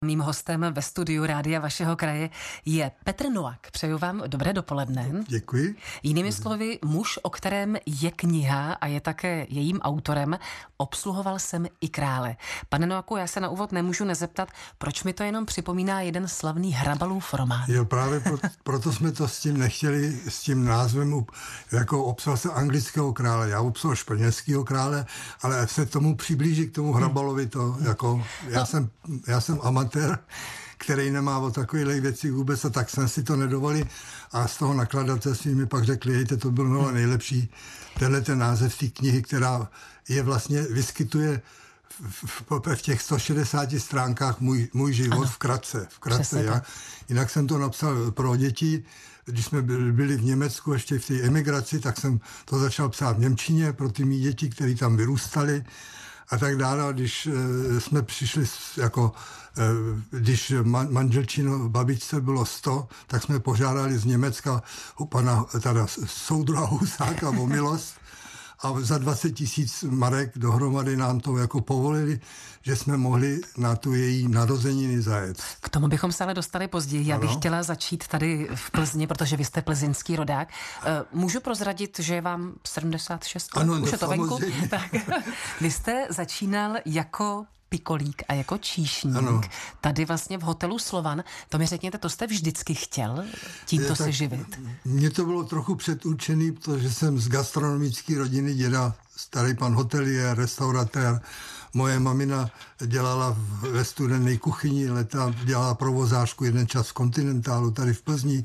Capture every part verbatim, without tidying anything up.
Mým hostem ve studiu Rádia vašeho kraje je Petr Noák. Přeju vám dobré dopoledne. Děkuji. Jinými slovy, muž, o kterém je kniha a je také jejím autorem, Obsluhoval jsem i krále. Pane Noáku, já se na úvod nemůžu nezeptat, proč mi to jenom připomíná jeden slavný Hrabalův román. Jo, právě pro, proto jsme to s tím nechtěli, s tím názvem, jako obsluhoval jsem anglického krále, já obsluhoval španělského krále, ale se tomu přiblíží k tomu Hrabalovi to, jako, já no. jsem, já jsem amatér, který nemá o takových věcí vůbec, a tak jsem si to nedovolil a z toho nakladatelství mi pak řekli, hejte, to byl no nejlepší, tenhle ten název té knihy, která je vlastně, vyskytuje v, v, v těch sto šedesáti stránkách můj, můj život ano. v kratce. V kratce já. Jinak jsem to napsal pro děti, když jsme byli, byli v Německu ještě v té emigraci, tak jsem to začal psát v němčině pro ty mý děti, které tam vyrůstaly a tak dále. Když e, jsme přišli jako, e, když man, manželčino babičce bylo sto, tak jsme požádali z Německa u pana teda soudruha Husáka o milost a za dvacet tisíc marek dohromady nám to jako povolili, že jsme mohli na tu její narozeniny zajet. K tomu bychom se ale dostali později. Já bych chtěla začít tady v Plzni, protože vy jste plzeňský rodák. Můžu prozradit, že je vám sedmdesát šest let? Ano, Už no, je to venku? Tak. Vy jste začínal jako pikolík a jako číšník. Ano. Tady vlastně v hotelu Slovan. To mi řekněte, to jste vždycky chtěl tímto se živit? Mně to bylo trochu předurčený, protože jsem z gastronomické rodiny, děda, starý pan hotelier, restauratér. Moje mamina dělala ve studené kuchyni, leta dělala provozářku jeden čas v Kontinentálu tady v Plzni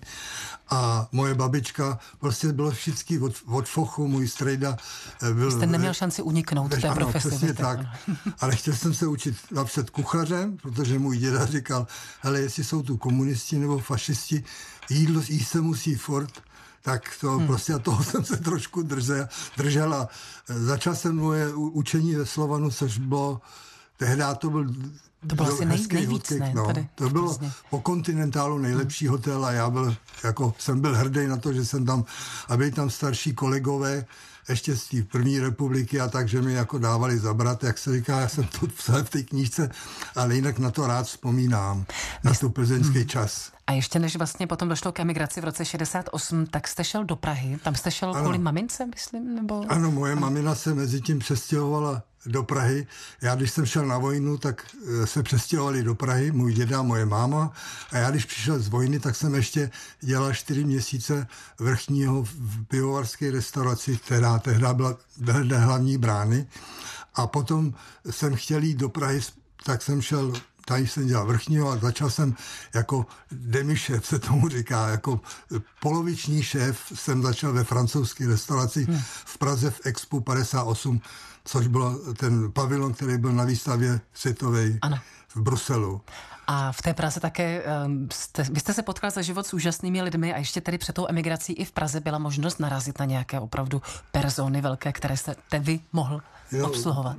a moje babička, prostě bylo všichni od, od fochu, můj strejda byl... Jste neměl šanci uniknout v té ano, profesi. Přesně tak. Ale chtěl jsem se učit napřed kuchařem, protože můj děda říkal, hele, jestli jsou tu komunisti nebo fašisti, jídlo jíst se musí furt, tak to hmm. prostě a toho jsem se trošku držel, držel a začal jsem moje učení ve Slovanu, což bylo, tehdy to byl to bylo asi nej, nejvíc, hotel, ne? No. Tady, to bylo vlastně po Kontinentálu nejlepší hmm. hotel a já byl, jako, jsem byl hrdý na to, že jsem tam, a byli tam starší kolegové, ještě z té první republiky a tak, že mi jako dávali zabrat, jak se říká, já jsem to psal v té knížce, ale jinak na to rád vzpomínám, na tu plzeňský hmm. čas. A ještě než vlastně potom došlo k emigraci v roce šedesát osm, tak jste šel do Prahy. Tam jste šel ano. kvůli mamince, myslím? Nebo... Ano, moje ano. mamina se mezi tím přestěhovala do Prahy. Já, když jsem šel na vojnu, tak se přestěhovali do Prahy, můj děda, moje máma. A já, když přišel z vojny, tak jsem ještě dělal čtyři měsíce vrchního v pivovarské restauraci, která tehdy byla vedle hlavní brány. A potom jsem chtěl jít do Prahy, tak jsem šel... Tady jsem dělal vrchního a začal jsem jako demi-šéf, se tomu říká, jako poloviční šéf jsem začal ve francouzské restauraci hmm. v Praze v Expo padesát osm, což byl ten pavilon, který byl na výstavě světové v Bruselu. A v té Praze také, jste, vy jste se potkal za život s úžasnými lidmi a ještě tedy před tou emigrací i v Praze byla možnost narazit na nějaké opravdu persony velké, které jste vy mohl jo, obsluhovat.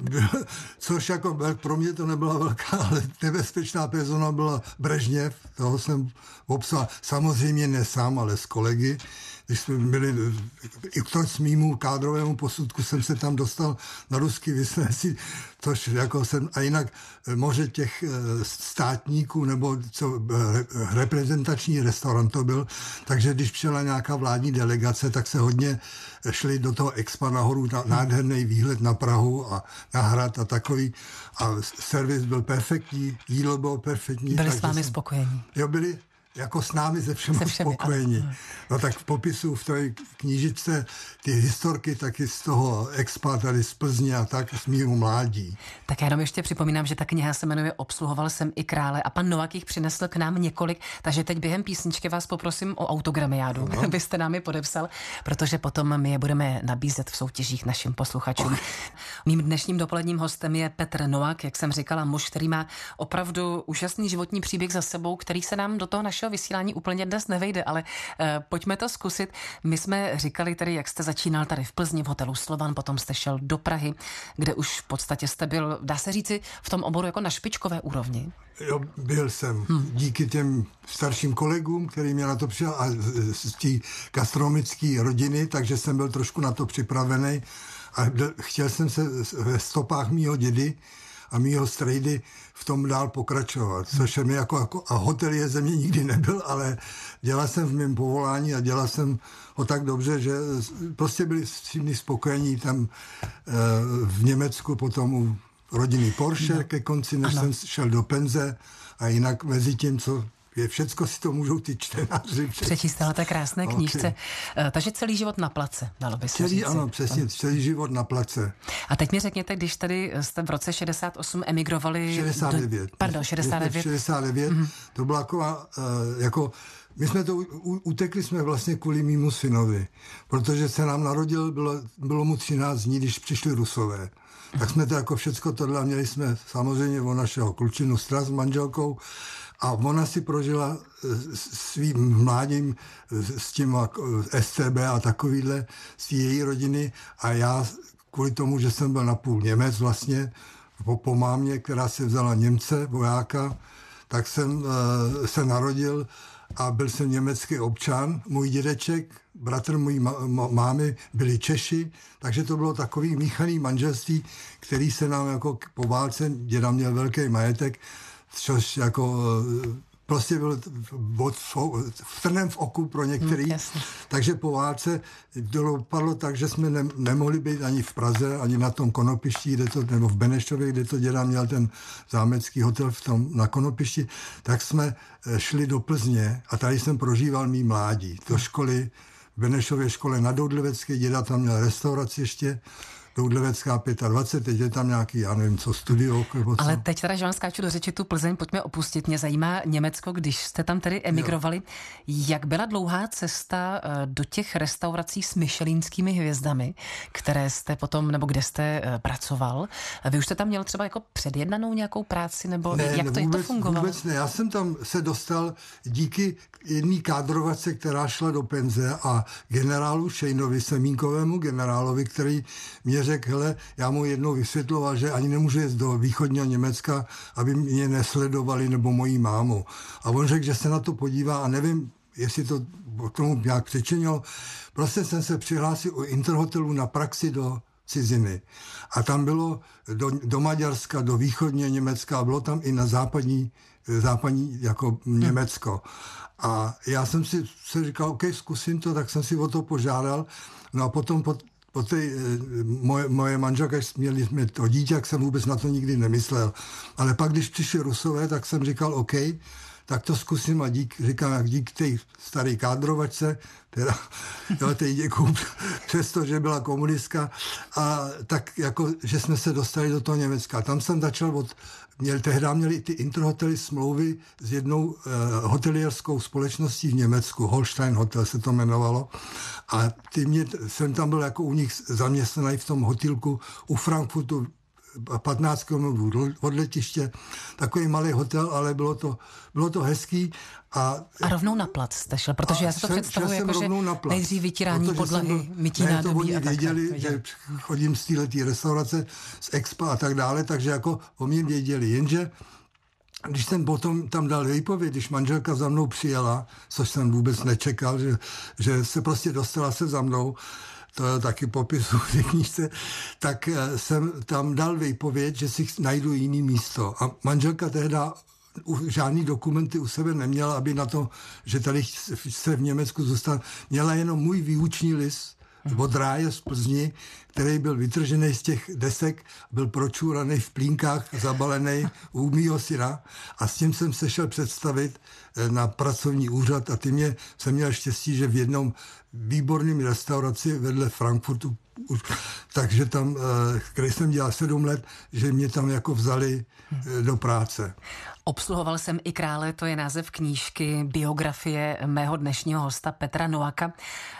Což jako pro mě to nebyla velká, ale nebezpečná persona byla Brežněv, toho jsem obsal, samozřejmě ne sám, ale s kolegy. Když jsme byli, i k tomu mýmu kádrovému posudku jsem se tam dostal na ruský vyslanci, což jako jsem, a jinak moře těch státníků, nebo co, reprezentační restaurant to byl, takže když přijela nějaká vládní delegace, tak se hodně šli do toho Expa nahoru, na nádherný výhled na Prahu a na hrad a takový, a servis byl perfektní, jídlo bylo perfektní. Byli s vámi spokojení? Jo, byli jako s námi ze všemi spokojení. No tak v popisu v té knížičce ty historky taky z toho Expa tady z Plzně a tak z mýho mládí. Tak já jenom ještě připomínám, že ta kniha se jmenuje Obsluhoval jsem i krále a pan Noák jich přinesl k nám několik, takže teď během písničky vás poprosím o autogramiádu, no. Byste nám je podepsal, protože potom my je budeme nabízet v soutěžích našim posluchačům. Oh. Mým dnešním dopoledním hostem je Petr Noák, jak jsem říkala, muž, který má opravdu úžasný životní příběh za sebou, který se nám do toho našeho vysílání úplně dnes nevejde, ale uh, pojďme to zkusit. My jsme říkali tady, jak jste začínal tady v Plzni v hotelu Slovan, potom jste šel do Prahy, kde už v podstatě jste byl, dá se říci, v tom oboru jako na špičkové úrovni. Jo, byl jsem. Hmm. Díky těm starším kolegům, který mě na to přijal, a z té gastronomické rodiny, takže jsem byl trošku na to připravený a chtěl jsem se ve stopách mýho dědy a mýho strejdy v tom dál pokračovat, což mi jako, jako a hotelier ze mě nikdy nebyl, ale dělal jsem v mém povolání a dělal jsem ho tak dobře, že prostě byli všichni spokojení tam e, v Německu, potom u rodiny Porsche no. ke konci, než ano. jsem šel do penze a jinak mezi tím, co je všecko, si to můžou ty čtenáři přečíst. Ale té krásné okay. knížce. Takže celý život na place, dalo by se celý, říct. Ano, přesně, ano. celý život na place. A teď mi řekněte, když tady jste v roce šedesát osm emigrovali... šedesát devět. Do, pardon, šedesát devět. šedesát devět, mm-hmm. to byla taková, uh, jako... My jsme to, u, utekli jsme vlastně kvůli mýmu synovi, protože se nám narodil, bylo, bylo mu třináct dní, když přišli Rusové. Tak jsme to jako všecko tohle, měli jsme samozřejmě o našeho klučinu Stras s manželkou a ona si prožila svým mládím s tím S C B a takovýhle z její rodiny a já kvůli tomu, že jsem byl napůl Němec vlastně, po, po mámě, která se vzala Němce, vojáka, tak jsem uh, se narodil a byl jsem německý občan. Můj dědeček, bratr mojí mámy byli Češi, takže to bylo takový míchaný manželství, který se nám jako po válce, děda měl velký majetek, což jako prostě byl v trnem v oku pro některý. Hmm, takže po válce dopadlo tak, že jsme ne, nemohli být ani v Praze, ani na tom Konopišti, kde to, nebo v Benešově, kde to děda měl ten zámecký hotel v tom, na Konopišti, tak jsme šli do Plzně a tady jsem prožíval mý mládí. Do školy, v Benešově škole na Doudlevecké, děda tam měl restauraci ještě, Doudlevecká dvacet pět, teď je tam nějaký, já nevím, co studio. Co. Ale teď teda, že vám skáču do řeči tu Plzeň, pojďme opustit. Mě zajímá Německo, když jste tam tedy emigrovali. Jo. Jak byla dlouhá cesta do těch restaurací s michelinskými hvězdami, které jste potom, nebo kde jste pracoval? Vy už jste tam měl třeba jako předjednanou nějakou práci, nebo ne, jak to, vůbec, to fungovalo? Vůbec ne, já jsem tam se dostal díky jedné kádrovace, která šla do penze a generálu Šejnovi, Semínkovému generálovi, který mě řekl, hele, já mu jednou vysvětloval, že ani nemůžu jít do východního Německa, aby mě nesledovali nebo mojí mámu. A on řekl, že se na to podívá a nevím, jestli to k tomu nějak přičinilo. Prostě jsem se přihlásil u Interhotelu na praxi do ciziny. A tam bylo do, do Maďarska, do východního Německa a bylo tam i na západní, západní jako Německo. A já jsem si se říkal, OK, zkusím to, tak jsem si o to požádal. No a potom po Po té, moje, moje manželka, měli jsme to dítě, jak jsem vůbec na to nikdy nemyslel. Ale pak, když přišli Rusové, tak jsem říkal, OK, tak to zkusím a dík, říkám, jak dík té staré kádrovačce, teda, jo, tej děkuju, přesto, že byla komunistka, a tak jako, že jsme se dostali do toho Německa. Tam jsem začal od, měl, tehdy měli ty Interhotely smlouvy s jednou eh, hotelierskou společností v Německu, Holstein Hotel se to jmenovalo, a ty mě, jsem tam byl jako u nich zaměstnaný v tom hotelku u Frankfurtu, patnáct kilometrů od letiště, takový malý hotel, ale bylo to, bylo to hezký. A, a rovnou na plac jste šel, protože já si to představuji jako, že nejdřív vytírání podlahy, mytí ne, nádobí to oni a tak. věděli, tak, že chodím z této restaurace, z Expa a tak dále, takže jako o mě věděli, jenže když jsem potom tam dal výpověď, když manželka za mnou přijela, což jsem vůbec nečekal, že, že se prostě dostala se za mnou, to je taky popisu v knížce, tak jsem tam dal výpověď, že si najdu jiný místo. A manželka tehda žádný dokumenty u sebe neměla, aby na to, že tady se v Německu zůstal, měla jenom můj výuční list od ráje z Plzni, který byl vytržený z těch desek, byl pročúraný v plínkách, zabalený u mýho syna a s tím jsem se šel představit na pracovní úřad a ty mě, jsem měl štěstí, že v jednom výborným restauraci vedle Frankfurtu, takže tam, kde jsem dělal sedm let, že mě tam jako vzali do práce. Obsluhoval jsem i krále, to je název knížky, biografie mého dnešního hosta Petra Noaka.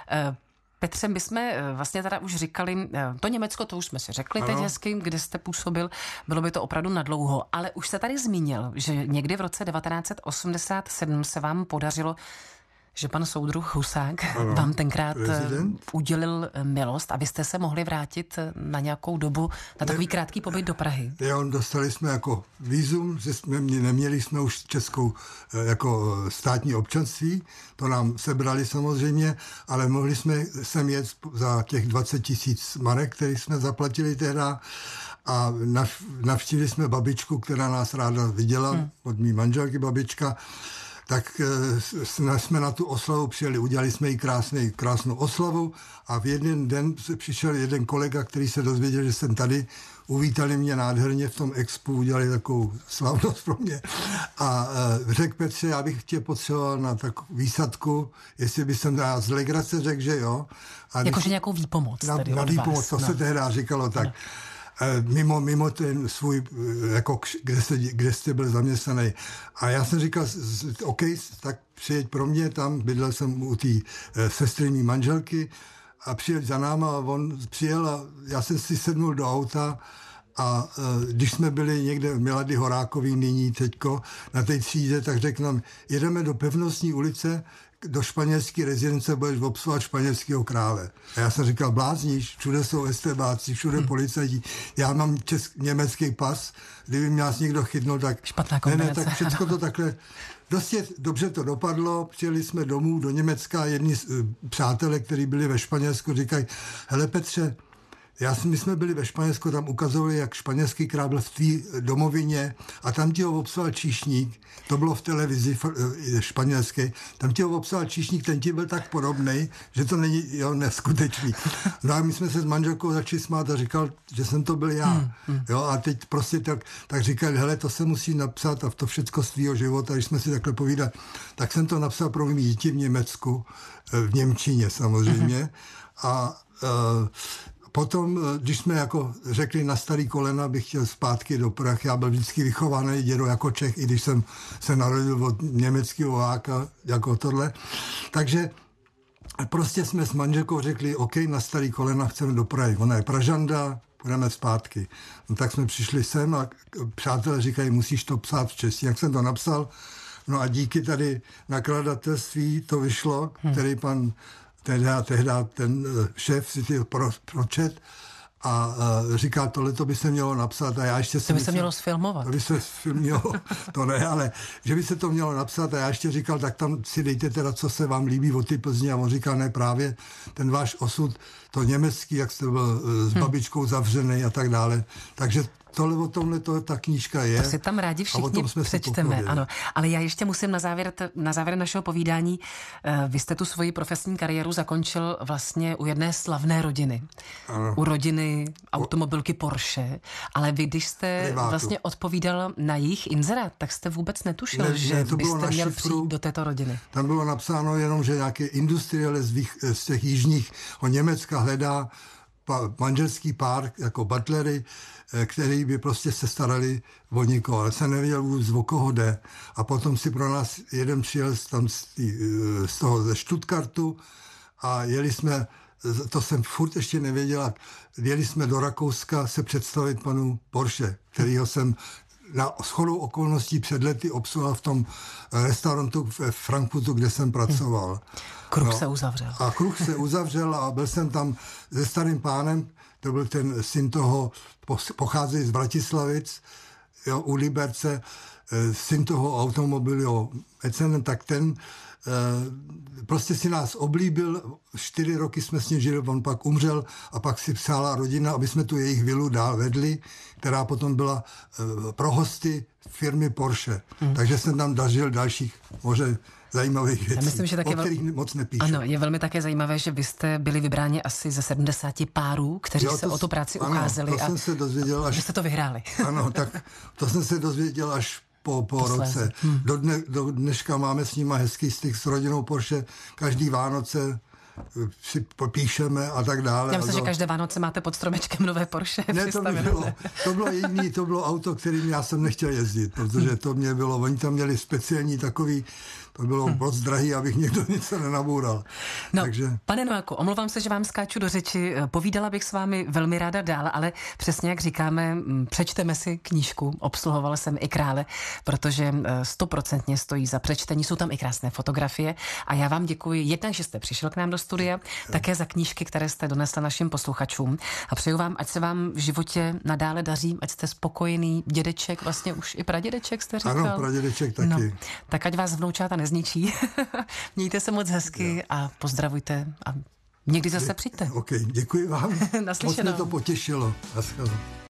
Petře, my jsme vlastně teda už říkali, to Německo, to už jsme si řekli ano. Teď hezky, kde jste působil, bylo by to opravdu nadlouho, ale už se tady zmínil, že někdy v roce devatenáct osmdesát sedm se vám podařilo, že pan soudruh Husák ano, vám tenkrát prezident udělil milost, abyste se mohli vrátit na nějakou dobu na takový ne, krátký pobyt do Prahy. Jo, dostali jsme jako vízum, že jsme neměli jsme už českou jako státní občanství, to nám sebrali samozřejmě, ale mohli jsme sem jet za těch dvacet tisíc marek, který jsme zaplatili tehda. a nav, navštívili jsme babičku, která nás ráda viděla, hmm. od mý manželky babička, tak jsme, jsme na tu oslavu přijeli, udělali jsme jí krásný, krásnou oslavu a v jeden den přišel jeden kolega, který se dozvěděl, že jsem tady, uvítali mě nádherně v tom expu, udělali takovou slavnost pro mě a uh, řekl Petře, já bych tě potřeboval na takovou výsadku, jestli bych jsem já z legrace řekl, že jo. Jakože nějakou výpomoc na, tedy na od výpomoc, vás, to no. se tehdy říkalo tak. No. Mimo, mimo ten svůj, jako kde jste, kde jste byl zaměstnaný. A já jsem říkal, OK, tak přijeď pro mě, tam bydlel jsem u té sestry mý manželky a přijel za náma a on přijel a já jsem si sednul do auta a když jsme byli někde v Milady Horákový nyní teďko na té třídě, tak řekl nám, jedeme do Pevnostní ulice, do španělské rezidence budeš obsluhovat španělského krále. A já jsem říkal, blázníš, všude jsou estebáci, všude hmm. policajti, já mám česk, německý pas, kdyby mě nás někdo chytnul, tak... Špatná kombinace. Ne, ne, tak všechno to takhle... Dosti dobře to dopadlo, přijeli jsme domů do Německa, jedni uh, přátelé, kteří byli ve Španělsku, říkají, hele Petře, Já si, my jsme byli ve Španělsku, tam ukazovali, jak španělský král byl v té domovině a tam ti ho obsal číšník, to bylo v televizi španělské, tam ti ho obsal číšník, ten ti byl tak podobnej, že to není jo, neskutečný. No a my jsme se s manželkou začali smát a říkal, že jsem to byl já. Hmm, hmm. Jo, a teď prostě tak, tak říkali, hele, to se musí napsat a to všecko z tvýho života, když jsme si takhle povídali, tak jsem to napsal pro mý děti v Německu, v němčině samozřejmě. Hmm. A uh, potom, když jsme jako řekli na starý kolena, bych chtěl zpátky do Prah, já byl vždycky vychovaný dědo jako Čech, i když jsem se narodil od německého vojáka, jako tohle. Takže prostě jsme s manželkou řekli, OK, na starý kolena chceme do Prahy. Ona je Pražanda, půjdeme zpátky. No tak jsme přišli sem a přátelé říkají, musíš to psát v češtině. Jak jsem to napsal, no a díky tady nakladatelství to vyšlo, hmm. který pan Tehda, tehda ten šéf si to pro, pročet a uh, říká, tohleto by se mělo napsat a já ještě To by se mělo sfilmovat. To by se mělo, to ne, ale že by se to mělo napsat a já ještě říkal, tak tam si dejte teda, co se vám líbí od ty Plzni a on říká, ne, právě ten váš osud, to německý, jak jste byl s babičkou zavřený a tak dále. Takže tohle o tomhle to, ta knížka je. To si tam rádi všichni přečteme, ano. Ale já ještě musím na závěr, na závěr našeho povídání, vy jste tu svoji profesní kariéru zakončil vlastně u jedné slavné rodiny. Ano. U rodiny automobilky Porsche, ale vy, když jste Privátu. vlastně odpovídal na jejich inzerát, tak jste vůbec netušil, ne, že ne, to byste měl přijít do této rodiny. Tam bylo napsáno jenom, že nějaký industrialist z těch jižních o Německa hledá manželský pár jako butlery, který by prostě se starali o někoho, ale jsem nevěděl vůbec, o koho jde. A potom si pro nás jeden přijel tam z, tý, z toho ze Stuttgartu a jeli jsme, to jsem furt ještě nevěděl, jeli jsme do Rakouska se představit panu Porsche, kterýho jsem na shodou okolností před lety obsluhoval v tom restaurantu v Frankfurtu, kde jsem pracoval. Kruh no, se uzavřel. A kruh se uzavřel a byl jsem tam se starým pánem, to byl ten syn toho, pocházejí z Vratislavic, jo, u Liberce, syn toho automobilu mecenem, tak ten e, prostě si nás oblíbil, čtyři roky jsme s ním žili, on pak umřel a pak si psala rodina, aby jsme tu jejich vilu dál vedli, která potom byla e, pro hosty firmy Porsche. Hmm. Takže jsem tam dařil dalších možná zajímavých věcí, myslím, že také o kterých moc nepíšu. Ano, je velmi také zajímavé, že vy jste byli vybráni asi ze sedmdesáti párů, kteří jo, to, se o tu práci ano, ucházeli. To a jsem se dozvěděl až... Že jste to vyhráli. Ano, tak to jsem se dozvěděl až po, po roce. Hmm. Do, dne, do dneška máme s nima hezký styk s rodinou Porsche. Každý Vánoce si popíšeme a tak dále. Já myslím, to... že každé Vánoce máte pod stromečkem nové Porsche. Ne, to, bylo, to bylo jediný, to bylo auto, kterým já jsem nechtěl jezdit, protože to mě bylo, oni tam měli speciální takový, to bylo hmm. moc drahý, abych někdo něco nenaboural. No, Takže... pane Nováku, omlouvám se, že vám skáču do řeči, povídala bych s vámi velmi ráda dál, ale přesně jak říkáme, přečteme si knížku, obsluhovala jsem i krále, protože stoprocentně stojí za přečtení, jsou tam i krásné fotografie a já vám děkuji jednak, že jste přišel k nám do studia, také za knížky, které jste donesla našim posluchačům a přeju vám, ať se vám v životě nadále daří, ať jste spokojený dědeček, vlastně už i pradědeček jste říkal. Ano, pradědeček taky. No, tak ať vás vnoučáta nezničí. Mějte se moc hezky jo. a pozdravujte a někdy zase přijďte. OK, děkuji vám. Naslyšenou. Moc mě to potěšilo. Naschledanou.